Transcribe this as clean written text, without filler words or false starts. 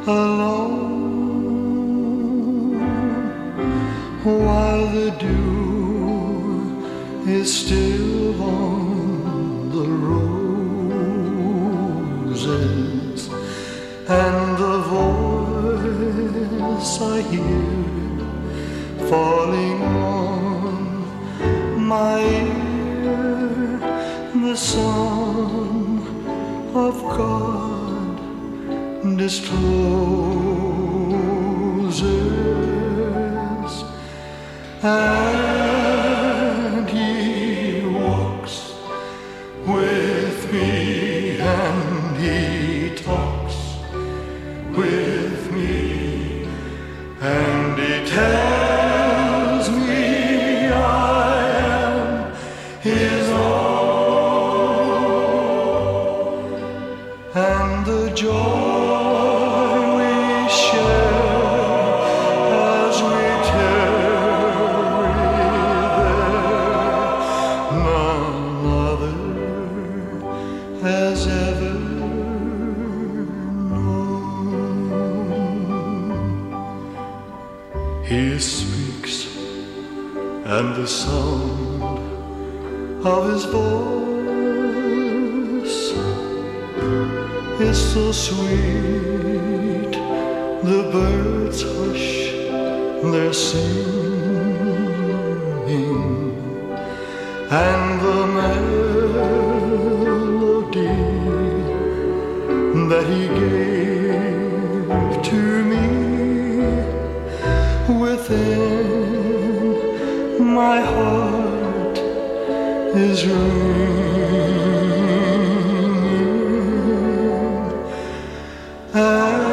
alone while the dew is still on the roses, and the voice I hear falling on my ear, the Son of God discloses, and He walks with me, and He talks with me, and He tells me I am His own, and the joy we share as we tarry there, none other has ever known. He speaks, and the sound of His voice is so sweet, the birds hush their singing, and the melody that He gave to me within my heart is ringing.